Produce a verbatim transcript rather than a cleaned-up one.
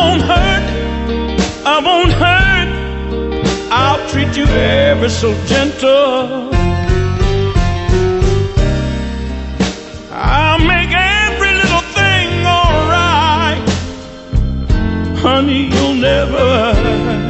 won't hurt, I won't hurt. I'll treat you ever so gentle. I'll make every little thing alright. Honey, you'll never